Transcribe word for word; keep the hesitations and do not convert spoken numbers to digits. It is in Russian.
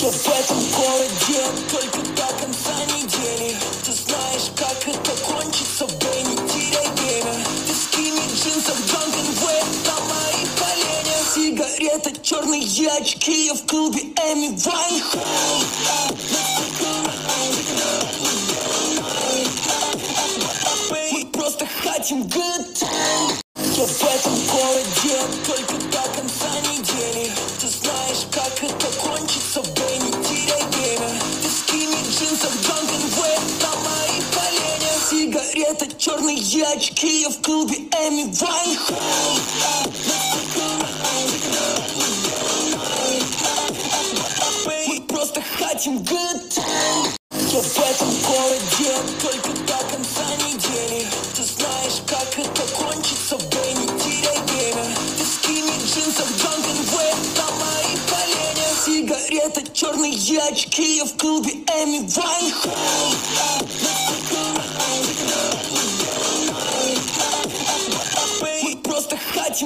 Я в этом городе только до конца недели. Ты знаешь, как это кончится, бэй, не теряй время. Ты скини джинсов, Dunkin' Way, на мои колени. Сигарета, черные очки, я в клубе Эми Вайнхаус. Мы просто хотим good time. Я в этом городе только до конца недели. Ты знаешь, как это кончится, бэй, не теряй время. Ты скини джинсов, Dunkin' Way, на мои колени. Сигарета, черные очки, я в клубе Эми Вайнхаус. Мы просто хотим good time. Я в этом городе только до конца недели. Ты знаешь, как это кончится, бэй, не теряй время. Ты скини джинсов, Dunkin' Way, на мои колени. Сигарета, черные очки, я в клубе Эми Вайнхаус.